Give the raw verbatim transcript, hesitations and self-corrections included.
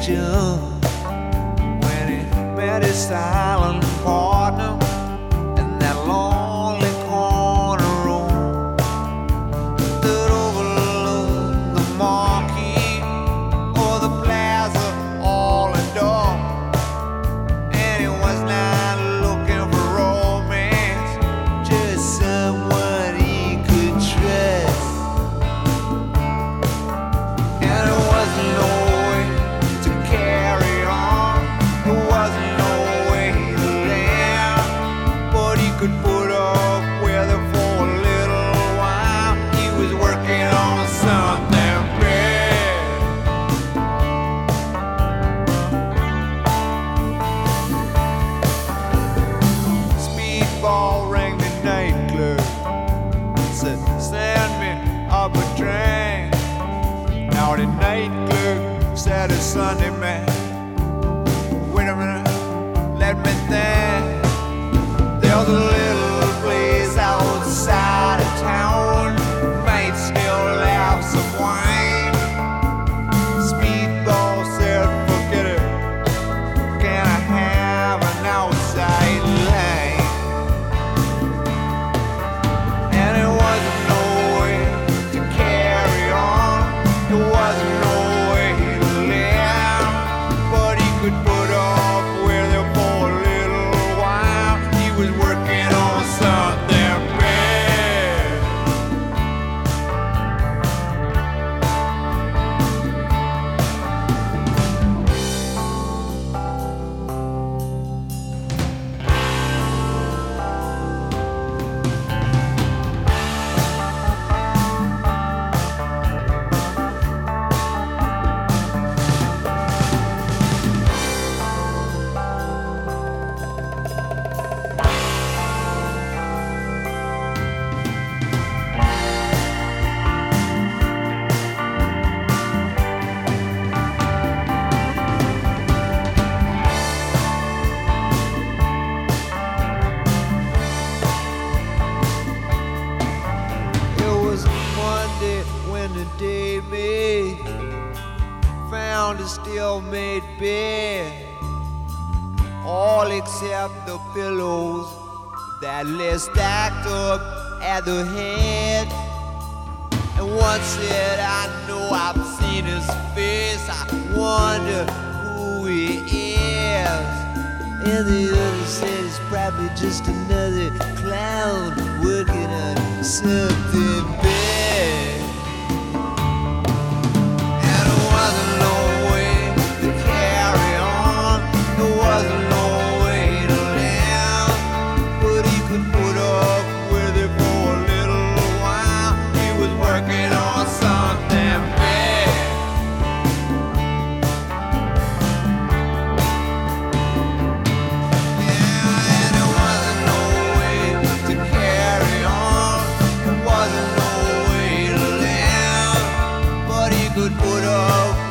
station when he met his silent partner in that lonely corner room that overlooked the marquee or the plaza all indoor. And he was not looking for romance, just someone he could trust. And it wasn't no way to carry on, it wasn't no way to land, but he could put up with it for a little while. He was working on something big. Speedball rang the nightclub, said, "Send me up a drink." Now the nightclub said, "It's Sunday, man. Wait a minute, let me think. There's a little place outside of town, might still have some wine." Speedball said, "Forget it. Can I have an outside line?" And it wasn't no way to carry on, it wasn't no way to live, but he could put up with it for a little while. He was working on something big. It was Monday when the day made found a still-made bed, all except the pillows that lay stacked up at the head. And one said, "I know I've seen his face, I wonder who he is." And the other said, "It's probably just another clown working on something big." And it wasn't no way to carry on, it wasn't no way to live, but he could put up with it for a little while. He was working on something big. Yeah, and it wasn't no way to carry on, it wasn't no way to live, but he could put up